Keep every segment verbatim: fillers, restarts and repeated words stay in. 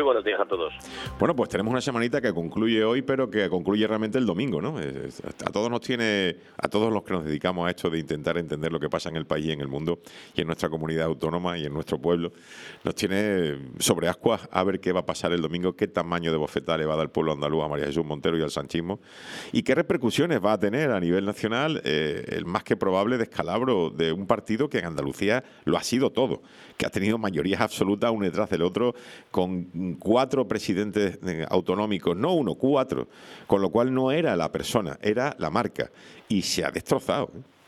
buenos días a todos. Bueno, pues tenemos una semanita que concluye hoy, pero que concluye realmente el domingo, ¿no? A todos nos tiene, a todos los que nos dedicamos a esto de intentar entender lo que pasa en el país y en el mundo y en nuestra comunidad autónoma y en nuestro pueblo, nos tiene sobre ascuas a ver qué va a pasar el domingo, qué tamaño de bofetada le va a dar el pueblo andaluz a María Jesús Montero y al sanchismo y qué repercusiones va a tener a nivel nacional eh, el más que probable descalabro de un partido que en Andalucía lo ha sido todo, que ha tenido mayorías absolutas uno detrás del otro, con cuatro presidentes autonómicos, no uno, cuatro, con lo cual no era la persona, era la marca, y se ha destrozado.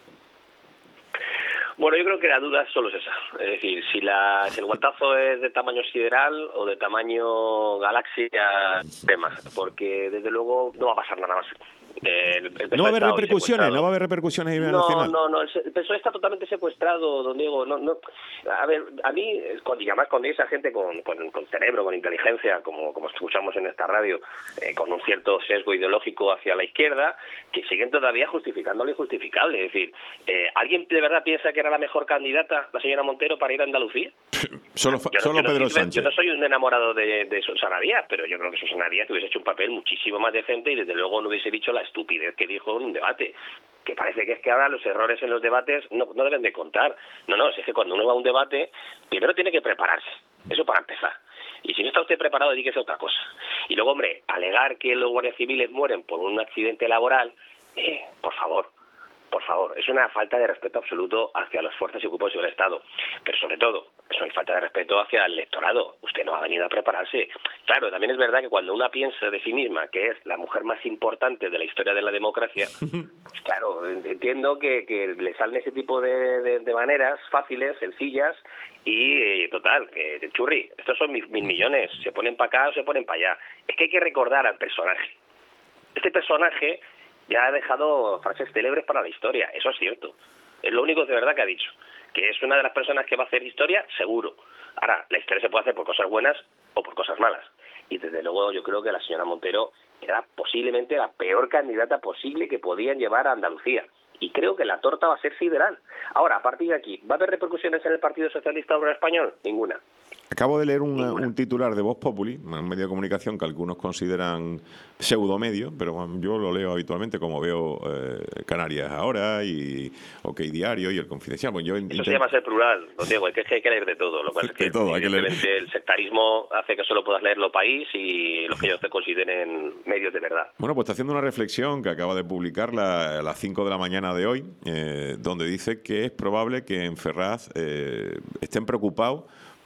Bueno, yo creo que la duda solo es esa, es decir, si, la, si el guantazo es de tamaño sideral o de tamaño galaxia, temas, porque desde luego no va a pasar nada más. El, el no va a haber repercusiones, no va a haber repercusiones a nivel no, nacional. No, no, el P S O E está totalmente secuestrado, don Diego. No, no. A ver, a mí, y además cuando hay esa gente con, con, con cerebro, con inteligencia, como, como escuchamos en esta radio, eh, con un cierto sesgo ideológico hacia la izquierda, que siguen todavía justificando lo injustificable. Es decir, eh, ¿alguien de verdad piensa que era la mejor candidata, la señora Montero, para ir a Andalucía? Solo, yo no, solo yo no Pedro soy, Sánchez. Yo no soy un enamorado de, de Susana Díaz, pero yo creo que Susana Díaz hubiese hecho un papel muchísimo más decente y desde luego no hubiese dicho la estupidez que dijo en un debate. Que parece que es que ahora los errores en los debates no, no deben de contar. No, no, es que cuando uno va a un debate, primero tiene que prepararse. Eso para empezar. Y si no está usted preparado, dedíquese a otra cosa. Y luego, hombre, alegar que los guardias civiles mueren por un accidente laboral, eh, por favor. Por favor, es una falta de respeto absoluto hacia las fuerzas y cuerpos del Estado. Pero sobre todo, es una falta de respeto hacia el electorado. Usted no ha venido a prepararse. Claro, también es verdad que cuando una piensa de sí misma que es la mujer más importante de la historia de la democracia, pues claro, entiendo que, que le salen ese tipo de, de, de maneras fáciles, sencillas, y eh, total, que churri, estos son mil, mil millones, se ponen para acá o se ponen para allá. Es que hay que recordar al personaje. Este personaje ya ha dejado frases célebres para la historia, eso es cierto. Es lo único de verdad que ha dicho, que es una de las personas que va a hacer historia, seguro. Ahora, la historia se puede hacer por cosas buenas o por cosas malas. Y desde luego yo creo que la señora Montero era posiblemente la peor candidata posible que podían llevar a Andalucía. Y creo que la torta va a ser sideral. Ahora, a partir de aquí, ¿va a haber repercusiones en el Partido Socialista Obrero Español? Ninguna. Acabo de leer un, un titular de Voz Populi, un medio de comunicación que algunos consideran pseudomedio, pero yo lo leo habitualmente como veo eh, Canarias Ahora y OK Diario y El Confidencial. Bueno, yo Eso intento... se llama ser plural, don Diego, es que hay que leer de todo. Lo cual es que, de todo, hay que leer. El sectarismo hace que solo puedas leerlo país y los que ellos te consideren medios de verdad. Bueno, pues está haciendo una reflexión que acaba de publicar la, a las cinco de la mañana de hoy, eh, donde dice que es probable que en Ferraz eh, estén preocupados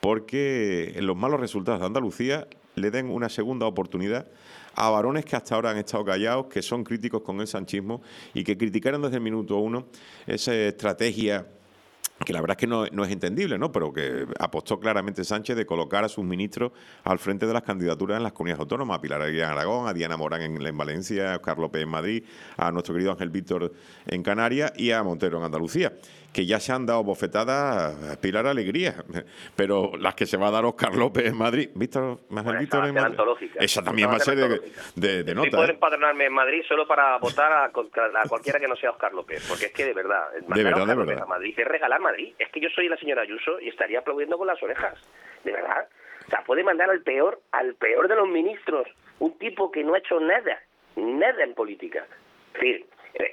porque los malos resultados de Andalucía le den una segunda oportunidad a varones que hasta ahora han estado callados, que son críticos con el sanchismo y que criticaron desde el minuto uno esa estrategia que la verdad es que no, no es entendible, ¿no? Pero que apostó claramente Sánchez de colocar a sus ministros al frente de las candidaturas en las comunidades autónomas, a Pilar Aguirre en Aragón, a Diana Morán en, en Valencia, a Óscar López en Madrid, a nuestro querido Ángel Víctor en Canarias y a Montero en Andalucía, que ya se han dado bofetadas a Pilar Alegría, pero las que se va a dar Óscar López en Madrid, Víctor, Ángel Víctor en Madrid, esa también va a ser de, de, de nota. Sí, poder empadronarme en Madrid solo para votar a, a cualquiera que no sea Óscar López, porque es que de verdad, de verdad, de verdad. A Madrid es regalar Madrid. Es que yo soy la señora Ayuso y estaría aplaudiendo con las orejas, de verdad. O sea, puede mandar al peor, al peor de los ministros, un tipo que no ha hecho nada, nada en política. Es decir,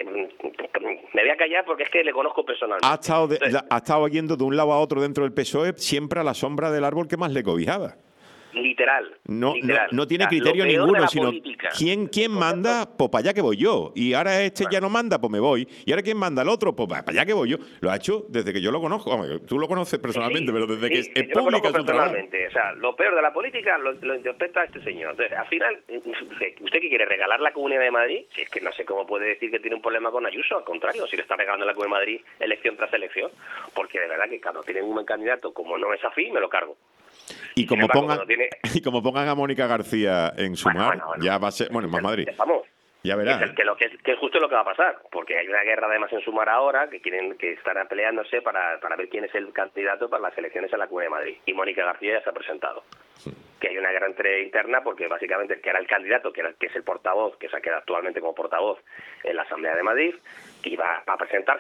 me voy a callar porque es que le conozco personalmente. Ha estado, de, Entonces, ha estado yendo de un lado a otro dentro del P S O E, siempre a la sombra del árbol que más le cobijaba. Literal. No, literal. no, no tiene o sea, criterio ninguno, sino política. ¿quién, quién manda? Pues para allá que voy yo. Y ahora este bueno. ya no manda, pues me voy. Y ahora ¿quién manda al otro? Pues para allá que voy yo. Lo ha hecho desde que yo lo conozco. Hombre, tú lo conoces personalmente, sí, pero desde sí, que es es pública su trabajo. O sea, lo peor de la política lo, lo interpreta este señor. Entonces, al final, ¿usted qué quiere? ¿Regalar la Comunidad de Madrid? Si es que no sé cómo puede decir que tiene un problema con Ayuso. Al contrario, si le está regalando la Comunidad de Madrid elección tras elección. Porque de verdad que cuando tienen un buen candidato como no es afín, me lo cargo. Y como, embargo, pongan, tiene... y como pongan a Mónica García en Sumar, bueno, bueno, bueno. ya va a ser... Bueno, más Madrid. Vamos. Ya verás. Que, que, lo, que, que es justo lo que va a pasar, porque hay una guerra además en Sumar ahora, que quieren que están peleándose para, para ver quién es el candidato para las elecciones en la Comunidad de Madrid. Y Mónica García ya se ha presentado. Sí. Que hay una guerra entre interna, porque básicamente el que era el candidato, que, era, que es el portavoz, que se ha quedado actualmente como portavoz en la Asamblea de Madrid, que iba a presentarse,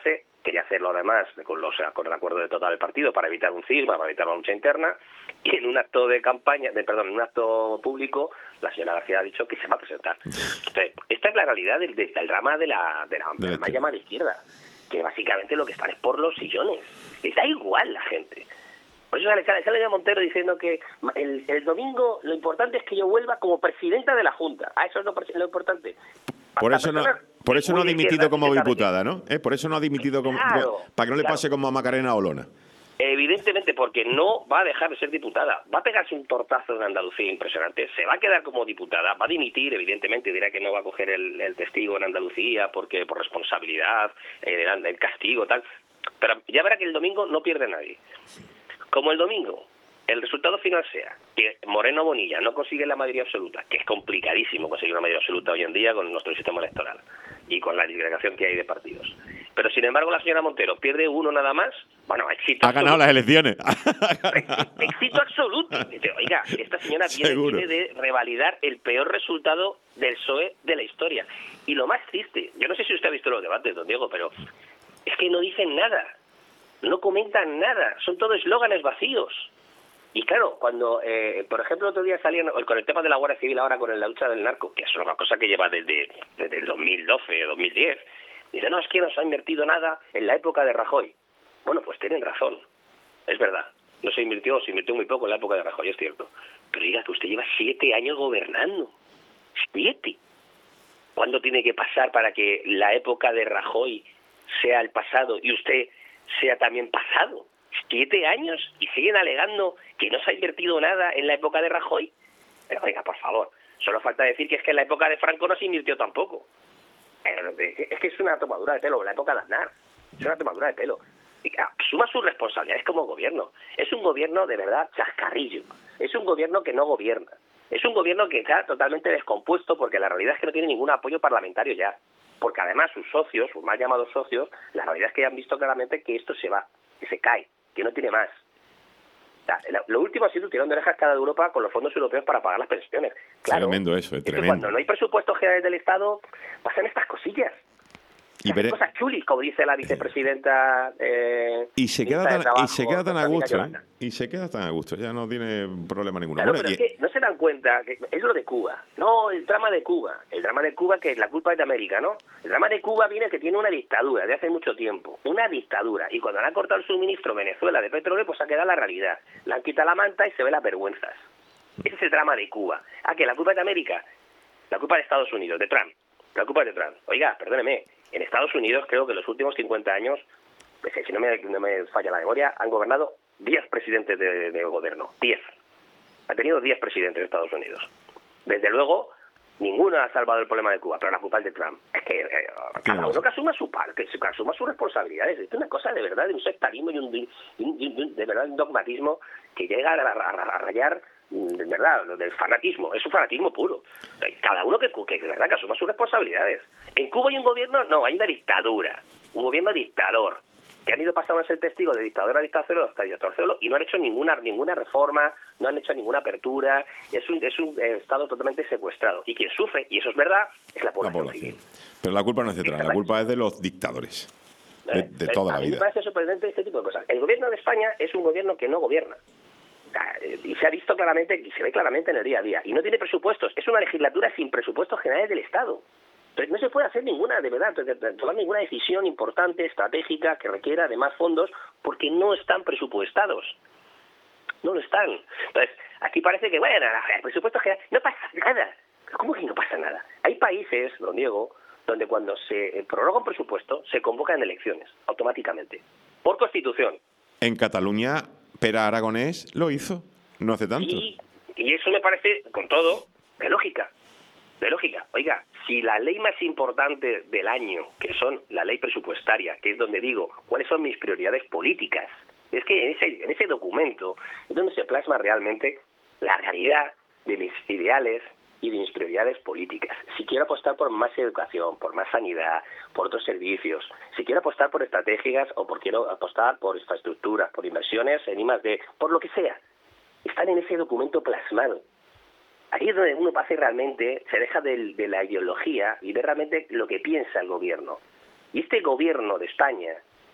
quería hacerlo además con, los, con el acuerdo de total del partido para evitar un cisma, para evitar la lucha interna, y en un acto de campaña, de, perdón, en un acto público, la señora García ha dicho que se va a presentar. Entonces, esta es la realidad del, del, del drama de la, de la, de la más llamada izquierda, que básicamente lo que están es por los sillones. Les da igual la gente. Por eso sale, sale, sale Montero diciendo que el, el domingo lo importante es que yo vuelva como presidenta de la Junta. Ah, eso es lo, lo importante. Por eso no, por eso no ha dimitido como diputada, ¿no? ¿Eh? Por eso no ha dimitido como, claro, para que no le claro. pase como a Macarena Olona. Evidentemente, porque no va a dejar de ser diputada. Va a pegarse un tortazo en Andalucía impresionante. Se va a quedar como diputada. Va a dimitir, evidentemente. Dirá que no va a coger el, el testigo en Andalucía porque por responsabilidad, eh, el, el castigo, tal. Pero ya verá que el domingo no pierde nadie. Como el domingo el resultado final sea que Moreno Bonilla no consigue la mayoría absoluta, que es complicadísimo conseguir una mayoría absoluta hoy en día con nuestro sistema electoral y con la disgregación que hay de partidos. Pero sin embargo la señora Montero pierde uno nada más, bueno, éxito ha absoluto. Ganado las elecciones. Éxito absoluto. Oiga, esta señora viene, viene de revalidar el peor resultado del P S O E de la historia. Y lo más triste, yo no sé si usted ha visto los debates, don Diego, pero es que no dicen nada. No comentan nada, son todos eslóganes vacíos. Y claro, cuando, eh, por ejemplo, el otro día salían con el tema de la Guardia Civil ahora con la lucha del narco, que es una cosa que lleva desde, desde el dos mil doce, dos mil diez, dicen, no, es que no se ha invertido nada en la época de Rajoy. Bueno, pues tienen razón, es verdad. No se invirtió, se invirtió muy poco en la época de Rajoy, es cierto. Pero diga que usted lleva siete años gobernando. Siete. ¿Cuándo tiene que pasar para que la época de Rajoy sea el pasado y usted sea también pasado? Siete años y siguen alegando que no se ha invertido nada en la época de Rajoy. Pero oiga, por favor, solo falta decir que es que en la época de Franco no se invirtió tampoco. Es que es una tomadura de pelo, la época de Aznar. Es una tomadura de pelo. Asuma sus responsabilidades como gobierno. Es un gobierno de verdad chascarrillo. Es un gobierno que no gobierna. Es un gobierno que está totalmente descompuesto porque la realidad es que no tiene ningún apoyo parlamentario ya. Porque además sus socios, sus mal llamados socios, la realidad es que han visto claramente que esto se va, que se cae, que no tiene más. O sea, lo último ha sido un tirón de orejas cada Europa con los fondos europeos para pagar las pensiones. Claro, tremendo eso, es tremendo. Cuando no hay presupuestos generales del Estado, pasan estas cosillas. Y veré... cosas chulis, como dice la vicepresidenta. Eh, y se queda tan, trabajo, y se queda tan a gusto, ¿eh? Y se queda tan a gusto, ya no tiene problema ninguno. Claro, bueno, pero y... es que no se dan cuenta, que es lo de Cuba. No, el drama de Cuba. El drama de Cuba, que la culpa es de América, ¿no? El drama de Cuba viene que tiene una dictadura de hace mucho tiempo. Una dictadura. Y cuando le han cortado el suministro Venezuela de petróleo, pues ha quedado la realidad. Le han quitado la manta y se ven las vergüenzas. Ese es el drama de Cuba. Ah, que la culpa es de América. La culpa es de Estados Unidos, de Trump. La culpa es de Trump. Oiga, perdóneme. En Estados Unidos, creo que en los últimos cincuenta años, si no me, no me falla la memoria, han gobernado diez presidentes de, de gobierno. diez. Ha tenido diez presidentes de Estados Unidos. Desde luego, ninguno ha salvado el problema de Cuba, pero la culpa es de Trump. Es que eh, cada uno que asuma su parte, que asuma sus responsabilidades. Esto es una cosa de verdad, de un sectarismo y un, de, un, de verdad un dogmatismo que llega a, a, a rayar, de verdad, del fanatismo. Es un fanatismo puro. Cada uno que, que de verdad que asuma sus responsabilidades. En Cuba hay un gobierno, no, hay una dictadura, un gobierno dictador, que han ido pasando a ser testigos de dictador a dictador hasta dictador y no han hecho ninguna ninguna reforma, no han hecho ninguna apertura, es un es un eh, estado totalmente secuestrado. Y quien sufre, y eso es verdad, es la población, la población. civil. Pero la culpa no es de Trump, la culpa es de los dictadores, de, de toda la vida. A mí me parece sorprendente este tipo de cosas. El gobierno de España es un gobierno que no gobierna. Y se ha visto claramente, y se ve claramente en el día a día. Y no tiene presupuestos. Es una legislatura sin presupuestos generales del Estado. Entonces no se puede hacer ninguna, de verdad, tomar ninguna decisión importante, estratégica, que requiera de más fondos, porque no están presupuestados. No lo están. Entonces, aquí parece que, bueno, el presupuesto general, no pasa nada. ¿Cómo que no pasa nada? Hay países, don Diego, donde cuando se prorroga un presupuesto, se convocan elecciones, automáticamente, por Constitución. En Cataluña, Pere Aragonés lo hizo, no hace tanto. Y, y eso me parece, con todo, de lógica. De lógica. Oiga, si la ley más importante del año, que son la ley presupuestaria, que es donde digo cuáles son mis prioridades políticas, es que en ese, en ese documento es donde se plasma realmente la realidad de mis ideales y de mis prioridades políticas. Si quiero apostar por más educación, por más sanidad, por otros servicios, si quiero apostar por estrategias o por quiero apostar por infraestructuras, por inversiones en I más D, por lo que sea, están en ese documento plasmado. Ahí es donde uno pasa y realmente se deja de, de la ideología y ve realmente lo que piensa el gobierno. Y este gobierno de España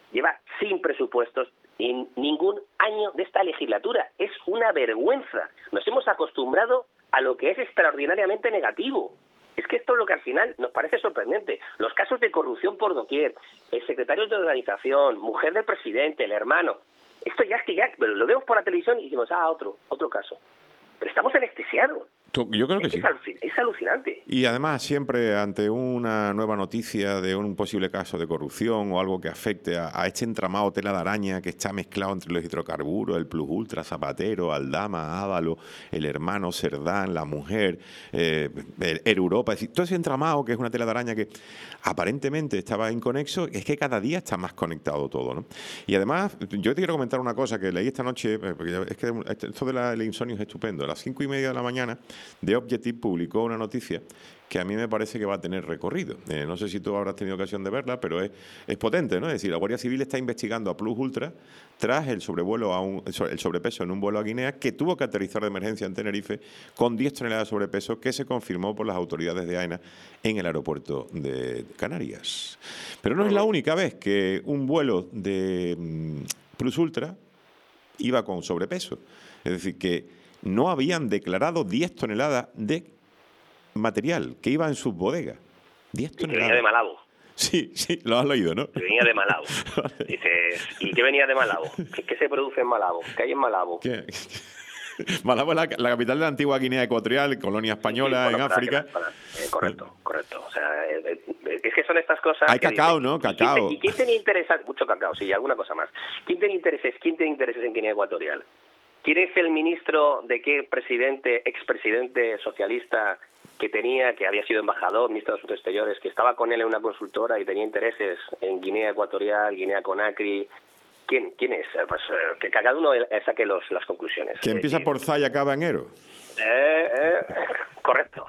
lleva sin presupuestos en ningún año de esta legislatura. Es una vergüenza. Nos hemos acostumbrado a lo que es extraordinariamente negativo. Es que esto es lo que al final nos parece sorprendente. Los casos de corrupción por doquier, el secretario de organización, mujer del presidente, el hermano. Esto ya es que ya lo vemos por la televisión y decimos, ah, otro, otro caso. Pero estamos anestesiados. Yo creo que es, sí. Es alucinante. Y además siempre ante una nueva noticia de un posible caso de corrupción o algo que afecte a, a este entramado tela de araña que está mezclado entre los hidrocarburos, el Plus Ultra, Zapatero, Aldama, Ávalo, el hermano Cerdán, la mujer, eh, el, el Europa, es decir, todo ese entramado que es una tela de araña que aparentemente estaba inconexo, es que cada día está más conectado todo, ¿no? Y además, yo te quiero comentar una cosa que leí esta noche, porque es que esto de la, el insomnio es estupendo. A las cinco y media de la mañana, The Objective publicó una noticia que a mí me parece que va a tener recorrido. Eh, no sé si tú habrás tenido ocasión de verla, pero es, es potente, ¿no? Es decir, la Guardia Civil está investigando a Plus Ultra tras el sobrevuelo a un, el sobrepeso en un vuelo a Guinea que tuvo que aterrizar de emergencia en Tenerife con diez toneladas de sobrepeso que se confirmó por las autoridades de AENA en el aeropuerto de Canarias. Pero no es la única vez que un vuelo de um, Plus Ultra iba con sobrepeso. Es decir, que no habían declarado diez toneladas de material que iba en sus bodegas. diez toneladas. Que venía de Malabo. Sí, sí, lo has leído, ¿no? Que venía de Malabo. Dices, ¿y qué venía de Malabo? ¿Qué, qué se produce en Malabo? ¿Qué hay en Malabo? ¿Qué? Malabo es la, la capital de la antigua Guinea Ecuatorial, colonia española sí, bueno, en África. Para, para, eh, correcto, correcto. O sea, eh, eh, es que son estas cosas... Hay cacao, dicen, ¿no? Cacao. ¿Y quién, ¿Y quién tenía intereses? Mucho cacao, sí, alguna cosa más. ¿Quién tiene intereses, quién tiene intereses en Guinea Ecuatorial? ¿Quién es el ministro de qué presidente, expresidente socialista que tenía, que había sido embajador, ministro de Asuntos Exteriores, que estaba con él en una consultora y tenía intereses en Guinea Ecuatorial, Guinea Conakry? ¿Quién, quién es? Pues eh, que cada uno saque los, las conclusiones. Que empieza eh, por Z y acaba en Ero. Eh, eh, correcto.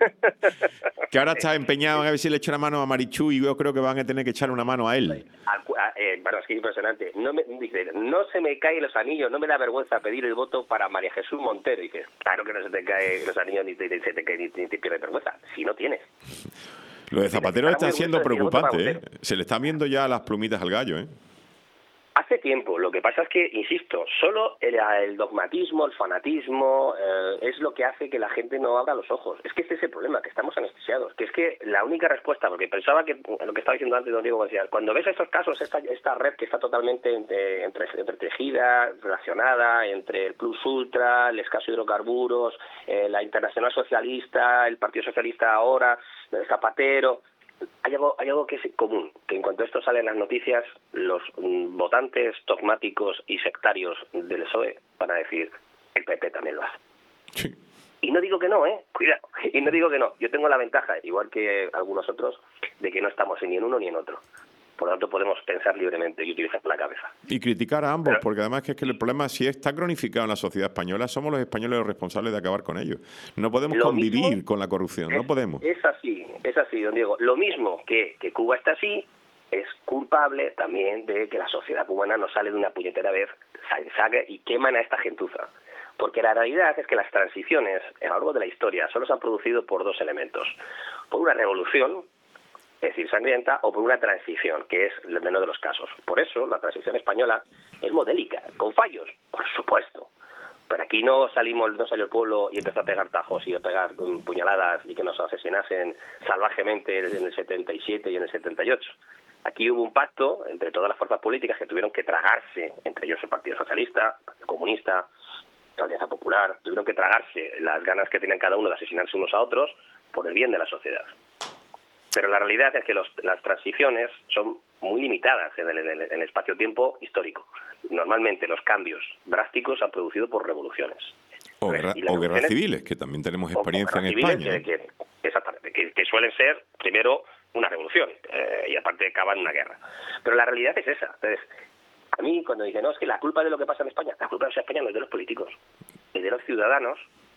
Que ahora está empeñado en a ver si le echa una mano a Marichú y yo creo que van a tener que echarle una mano a él. A, a, eh, bueno, es que es impresionante. No, me, dice, no se me caen los anillos, no me da vergüenza pedir el voto para María Jesús Montero. Y dices, claro que no se te caen los anillos ni te, ni se te, ni, ni te pierdes vergüenza, si no tienes. Lo de Zapatero está siendo preocupante, ¿eh? Se le están viendo ya las plumitas al gallo, ¿eh? Hace tiempo, lo que pasa es que, insisto, solo el, el dogmatismo, el fanatismo, eh, es lo que hace que la gente no abra los ojos. Es que este es el problema, que estamos anestesiados, que es que la única respuesta, porque pensaba que lo que estaba diciendo antes don Diego decía, cuando ves estos casos, esta, esta red que está totalmente entre, entre, entretejida, relacionada, entre el Plus Ultra, el escaso hidrocarburos, eh, la Internacional Socialista, el Partido Socialista ahora, el Zapatero... Hay algo, hay algo que es común, que en cuanto esto sale en las noticias, los mm, votantes dogmáticos y sectarios del P S O E van a decir, el P P también lo hace. Sí. Y no digo que no, ¿eh? Cuidado. Y no digo que no. Yo tengo la ventaja, igual que algunos otros, de que no estamos ni en uno ni en otro. Por lo tanto, podemos pensar libremente y utilizar la cabeza. Y criticar a ambos, Pero, porque además que es que el problema, si está cronificado en la sociedad española, somos los españoles los responsables de acabar con ello. No podemos convivir mismo, con la corrupción, es, no podemos. Es así, es así, don Diego. Lo mismo que, que Cuba está así, es culpable también de que la sociedad cubana no sale de una puñetera vez, saque y queman a esta gentuza. Porque la realidad es que las transiciones, a lo largo de la historia, solo se han producido por dos elementos. Por una revolución, es decir, sangrienta, o por una transición, que es el menor de los casos. Por eso, la transición española es modélica, con fallos, por supuesto. Pero aquí no salimos, no salió el pueblo y empezó a pegar tajos y a pegar puñaladas y que nos asesinasen salvajemente en el setenta y siete y en el setenta y ocho. Aquí hubo un pacto entre todas las fuerzas políticas que tuvieron que tragarse, entre ellos el Partido Socialista, el Partido Comunista, la Alianza Popular, tuvieron que tragarse las ganas que tenían cada uno de asesinarse unos a otros por el bien de la sociedad. Pero la realidad es que los, las transiciones son muy limitadas en el, en el, en el espacio-tiempo histórico. Normalmente los cambios drásticos se han producido por revoluciones. O, guerra, o guerras civiles, que también tenemos experiencia en España. Que, que, exactamente, que, que suelen ser, primero, una revolución eh, y aparte acaban una guerra. Pero la realidad es esa. Entonces, a mí cuando dicen, no, es que la culpa de lo que pasa en España, la culpa de España no es de los políticos, es de los ciudadanos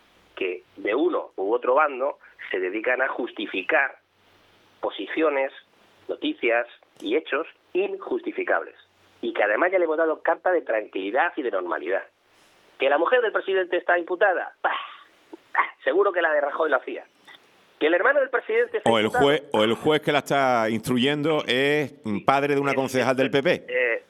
que de uno u otro bando se dedican a justificar posiciones, noticias y hechos injustificables. Y que además ya le hemos dado carta de tranquilidad y de normalidad. ¿Que la mujer del presidente está imputada? ¡Bah! ¡Ah! Seguro que la de Rajoy lo hacía. ¿Que el hermano del presidente está o el imputado? juez O el juez que la está instruyendo es padre de una concejal del P P. Eh,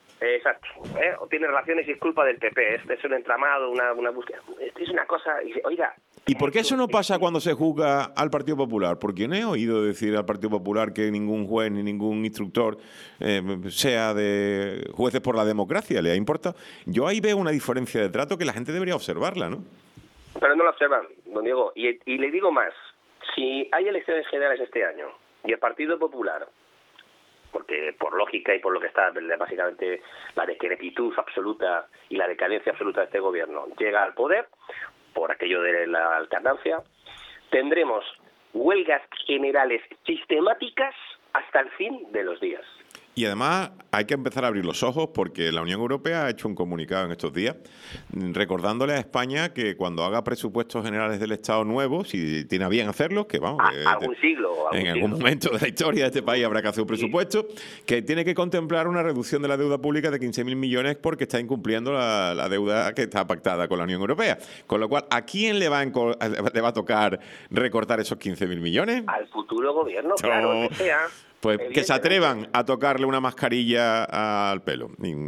¿eh? O tiene relaciones y es culpa del P P. Este es un entramado, una, una búsqueda. Esto es una cosa... Y dice, oiga... ¿Y por qué eso no pasa cuando se juzga al Partido Popular? Porque no he oído decir al Partido Popular que ningún juez ni ningún instructor eh, sea de jueces por la democracia. ¿Le ha importado? Yo ahí veo una diferencia de trato que la gente debería observarla, ¿no? Pero no lo observan, don Diego. Y, y le digo más. Si hay elecciones generales este año y el Partido Popular, porque por lógica y por lo que está básicamente la decrepitud absoluta y la decadencia absoluta de este gobierno, llega al poder, por aquello de la alternancia, tendremos huelgas generales sistemáticas hasta el fin de los días. Y además hay que empezar a abrir los ojos porque la Unión Europea ha hecho un comunicado en estos días recordándole a España que cuando haga presupuestos generales del Estado nuevos, si tiene a bien hacerlos, que vamos, que algún siglo, algún en algún siglo. momento de la historia de este país habrá que hacer un presupuesto, sí. Que tiene que contemplar una reducción de la deuda pública de quince mil millones porque está incumpliendo la, la deuda que está pactada con la Unión Europea. Con lo cual, ¿a quién le va a, le va a tocar recortar esos quince mil millones? Al futuro gobierno, so, claro, que sea... Pues que se atrevan a tocarle una mascarilla al pelo.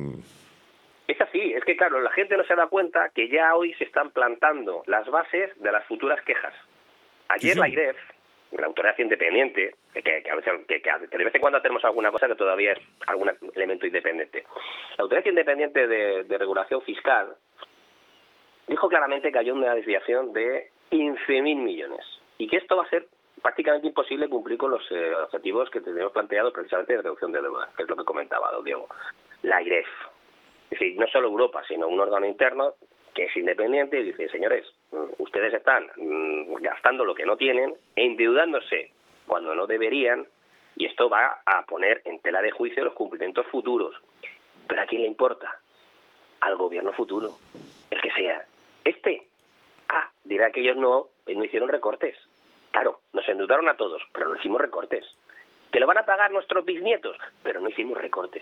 Es así, es que claro, la gente no se da cuenta que ya hoy se están plantando las bases de las futuras quejas. Ayer sí, sí. La AIREF, la autoridad independiente, que, que, que, a veces, que, que de vez en cuando tenemos alguna cosa que todavía es algún elemento independiente. La autoridad independiente de, de regulación fiscal dijo claramente que hay una desviación de quince mil millones y que esto va a ser prácticamente imposible cumplir con los eh, objetivos que tenemos planteados precisamente de reducción de deuda, que es lo que comentaba don Diego. La AIREF, es decir, no solo Europa, sino un órgano interno que es independiente y dice, señores, ustedes están mmm, gastando lo que no tienen, endeudándose cuando no deberían, y esto va a poner en tela de juicio los cumplimientos futuros. ¿Pero a quién le importa? Al gobierno futuro, el que sea. Este, ah, dirá que ellos no, no hicieron recortes. Claro, nos endeudaron a todos, pero no hicimos recortes. Que lo van a pagar nuestros bisnietos, pero no hicimos recortes.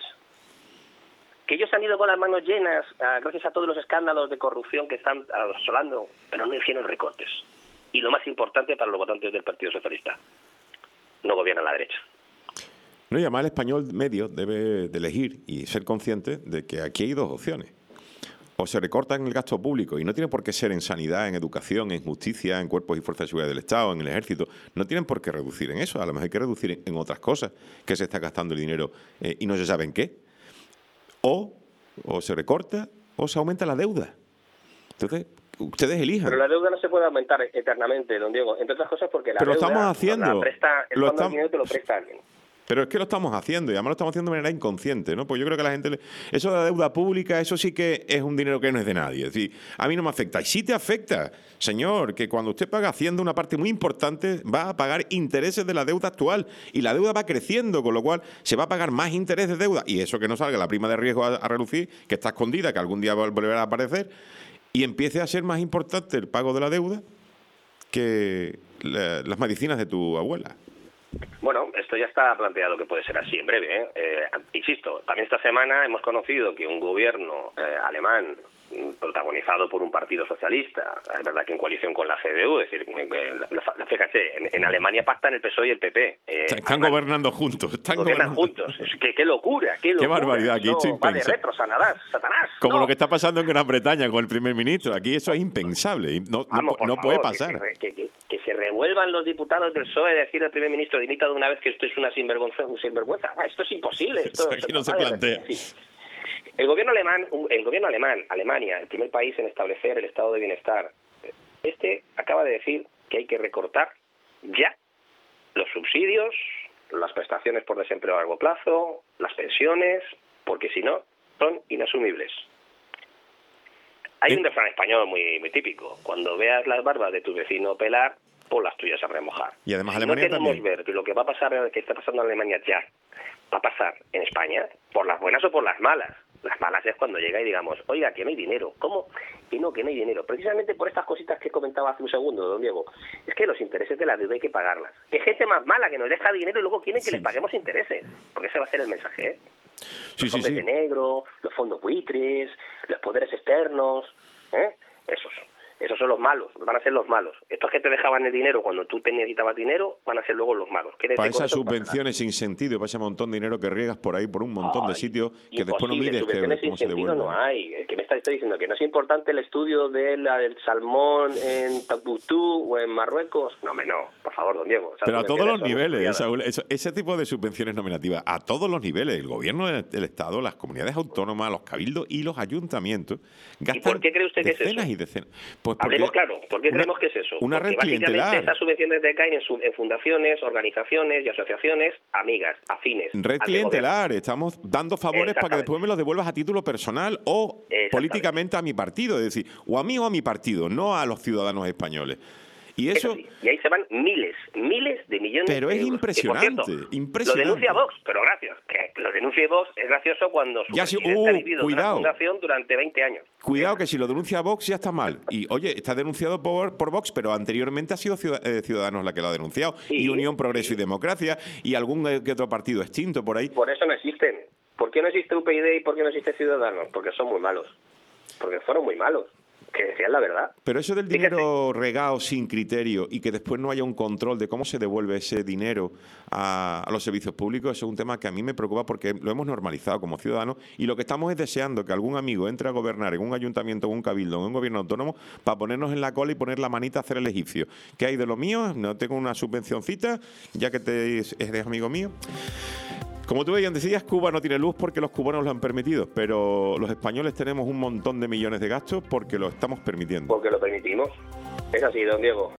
Que ellos han ido con las manos llenas, uh, gracias a todos los escándalos de corrupción que están asolando, pero no hicieron recortes. Y lo más importante para los votantes del Partido Socialista, no gobierna la derecha. No, y además el español medio debe de elegir y ser consciente de que aquí hay dos opciones. O se recorta en el gasto público, y no tiene por qué ser en sanidad, en educación, en justicia, en cuerpos y fuerzas de seguridad del Estado, en el ejército. No tienen por qué reducir en eso. A lo mejor hay que reducir en otras cosas que se está gastando el dinero eh, y no se sabe en qué. O, o se recorta o se aumenta la deuda. Entonces, ustedes elijan. Pero la deuda no se puede aumentar eternamente, don Diego. Entre otras cosas porque la Pero deuda... Pero lo estamos haciendo. La presta, el lo fondo estamos... del dinero te lo presta alguien. Pero es que lo estamos haciendo, y además lo estamos haciendo de manera inconsciente, ¿no? Pues yo creo que la gente... Le... Eso de la deuda pública, eso sí que es un dinero que no es de nadie. Es decir, a mí no me afecta. Y sí te afecta, señor, que cuando usted paga Hacienda, una parte muy importante va a pagar intereses de la deuda actual. Y la deuda va creciendo, con lo cual se va a pagar más interés de deuda. Y eso que no salga la prima de riesgo a, a relucir, que está escondida, que algún día volverá a aparecer, y empiece a ser más importante el pago de la deuda que la, las medicinas de tu abuela. Bueno, esto ya está planteado que puede ser así en breve, ¿eh? Eh, insisto, también esta semana hemos conocido que un gobierno eh, alemán protagonizado por un partido socialista, es verdad que en coalición con la C D U, es decir, eh, fíjate, en, en Alemania pactan el P S O E y el P P. Eh, están además, gobernando juntos. Están gobiernan gobernando. juntos. Es que, qué locura, qué locura. Qué barbaridad, aquí no, va de retro, Satanás, Satanás. Como no. lo que está pasando en Gran Bretaña con el primer ministro. Aquí eso es impensable. No, Vamos, no, no favor, puede pasar. Que, que, que, que se revuelvan los diputados del P S O E y decir al primer ministro, dimita de una vez que esto es una sinvergüenza. Un sinvergüenza. Ah, esto es imposible. Esto, aquí esto no se plantea. Sí. El gobierno alemán, el gobierno alemán, Alemania, el primer país en establecer el estado de bienestar, este acaba de decir que hay que recortar ya los subsidios, las prestaciones por desempleo a largo plazo, las pensiones, porque si no, son inasumibles. Hay un refrán español muy, muy típico: cuando veas las barbas de tu vecino pelar, pon las tuyas a remojar. Y además si Alemania no queremos también. ver que lo que va a pasar, que está pasando en Alemania ya, va a pasar en España, por las buenas o por las malas. Las malas es cuando llega y digamos, oiga, que no hay dinero. ¿Cómo? Que no, que no hay dinero. Precisamente por estas cositas que comentaba hace un segundo, don Diego. Es que los intereses de la deuda hay que pagarlas. Que gente más mala que nos deja dinero y luego quieren que sí. les paguemos intereses. Porque ese va a ser el mensaje, ¿eh? Sí, los fondos sí, sí. de negro, los fondos buitres, los poderes externos, ¿eh? Esos. Esos son los malos, van a ser los malos. Estos que te dejaban el dinero cuando tú te necesitabas dinero, van a ser luego los malos. Para esas subvenciones sin sentido, para ese montón de dinero que riegas por ahí, por un montón Ay, de sitios, que después no mides que, cómo se devuelven. No hay. El que me está, está diciendo que no es importante el estudio de la, del salmón en Tabutú o en Marruecos. No, me no, por favor, don Diego. Pero a todos los niveles, Saúl, eso, ese tipo de subvenciones nominativas, a todos los niveles, el gobierno del Estado, las comunidades autónomas, los cabildos y los ayuntamientos, gastan ¿Y por qué cree usted que es eso? decenas y decenas. Pues Hablemos claro, ¿por qué una, creemos que es eso? Una Porque red clientelar. Estas subvenciones decaen en, su, en fundaciones, organizaciones y asociaciones amigas, afines. Red clientelar, estamos dando favores para que después me los devuelvas a título personal o políticamente a mi partido, es decir, o a mí o a mi partido, no a los ciudadanos españoles. Y eso, eso sí. Y ahí se van miles, miles de millones pero de es euros. impresionante, Y por cierto, impresionante. Lo denuncia Vox, pero gracias. Que lo denuncia Vox es gracioso cuando su ya si, presidente uh, ha vivido cuidado. una fundación durante veinte años. Cuidado que si lo denuncia Vox ya está mal. Y oye, está denunciado por, por Vox, pero anteriormente ha sido Ciudadanos la que lo ha denunciado. Sí, y Unión, Progreso sí. y Democracia y algún que otro partido extinto por ahí. Por eso no existen. ¿Por qué no existe U P YD y por qué no existe Ciudadanos? Porque son muy malos. Porque fueron muy malos. Que decían la verdad. Pero eso del dinero Fíjate. regado sin criterio y que después no haya un control de cómo se devuelve ese dinero a, a los servicios públicos, eso es un tema que a mí me preocupa porque lo hemos normalizado como ciudadanos y lo que estamos es deseando que algún amigo entre a gobernar en un ayuntamiento, en un cabildo, en un gobierno autónomo para ponernos en la cola y poner la manita a hacer el egipcio. ¿Qué hay de lo mío? No tengo una subvencioncita, ya que te, eres amigo mío. Como tú bien decías, Cuba no tiene luz porque los cubanos lo han permitido, pero los españoles tenemos un montón de millones de gastos porque lo estamos permitiendo. Porque lo permitimos. Es así, don Diego.